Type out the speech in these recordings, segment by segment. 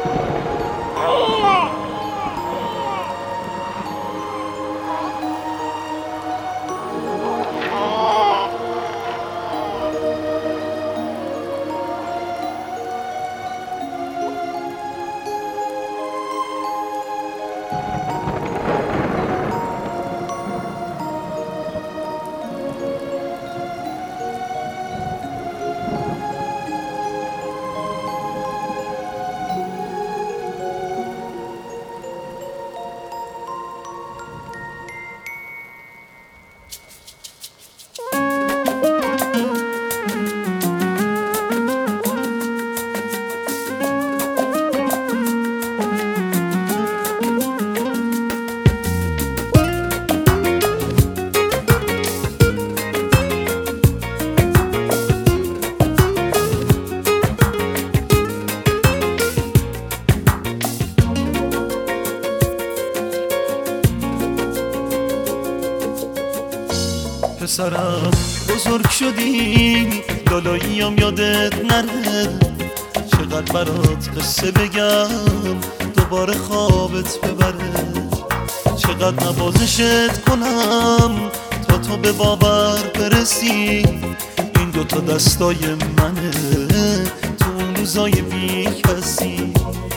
پسرم بزرگ شدی، لالاییم یادت نره. چقدر برات قصه بگم دوباره خوابت ببره. چقدر نوازشت کنم تا تو به باور برسی. این دوتا دستای منه تو اون روزای بی کسی.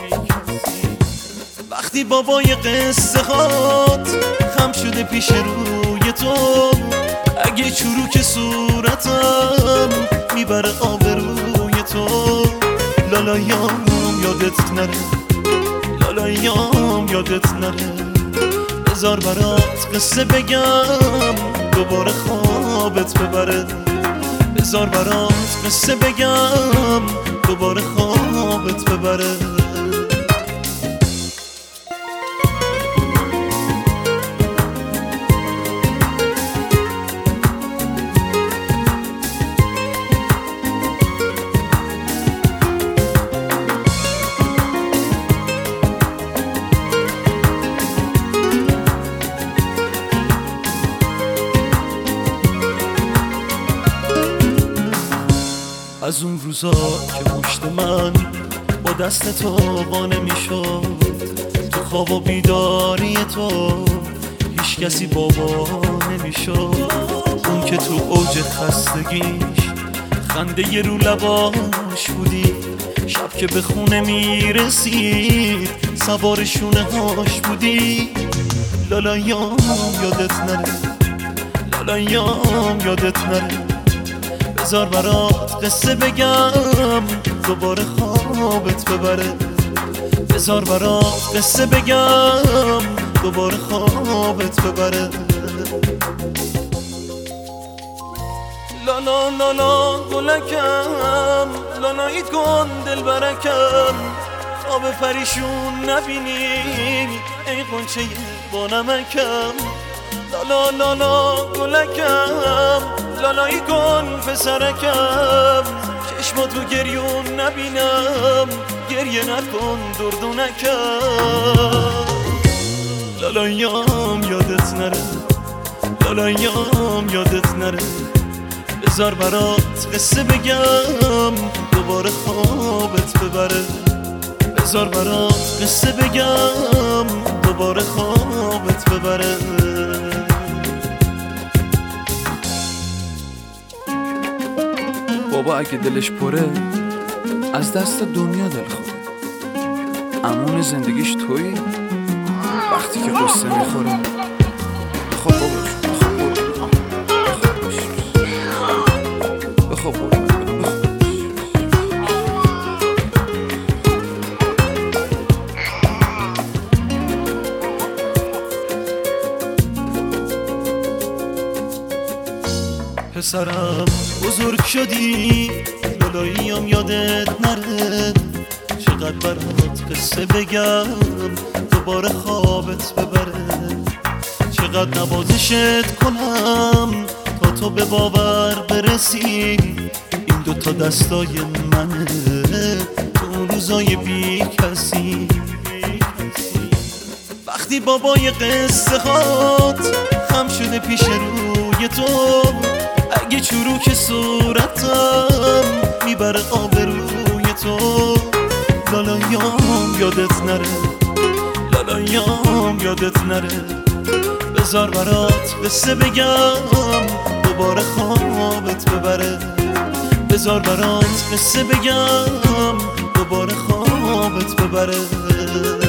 وقتی بابای قصه هات خم شده پیش روی تو، اگه چروک صورتم میبره آبروی تو. لالایام یادت نره، لالایام یادت نره. بذار برات قصه بگم دوباره خوابت ببره. بذار برات قصه بگم دوباره خوابت ببره. از اون روزا که پشت من با دست تو قانه میشد، تو خواب و بیداری تو هیچ کسی بابا نمیشد. اون که تو اوج خستگیش خنده ی رو لباش بودی، شب که به خونه میرسید سوار شونه هاش بودی. لالایام یادت نره، لالایام یادت نره. بذار برات قصه بگم دوباره خوابت ببره. بذار برات قصه بگم دوباره خوابت ببره. لالا لالا گلکم، لالاییت کن دل برکم. خواب پریشون نبینی ای غنچه با نمکم. لالا لالا گلکم، لالایی کن پسرکم. چشماتو گریون نبینم، گریه نکن دردونکم. لالایام یادت نره، لالایام یادت نره. بذار برات قصه بگم دوباره خوابت ببره. بذار برات قصه بگم دوباره خوابت ببره. بابا اگه دلش پره از دست دنیا دل خوره. امون زندگیش تویی وقتی که قصه میخوره. خب بابا بخواب پسرم بزرگ شدی، لالاییم یادت نره. چقدر برات قصه بگم دوباره خوابت ببره. چقدر نوازشت کنم تا تو به باور برسی. این دوتا دستای منه تو اون روزای بی کسی. وقتی بابای قصه هات خم شده پیش روی تو، اگه چروک صورتم میبره آبروی تو. لالایام یادت نره، لالایام یادت نره. بذار برات قصه بگم دوباره خوابت ببره، بذار برات قصه بگم دوباره خوابت ببره.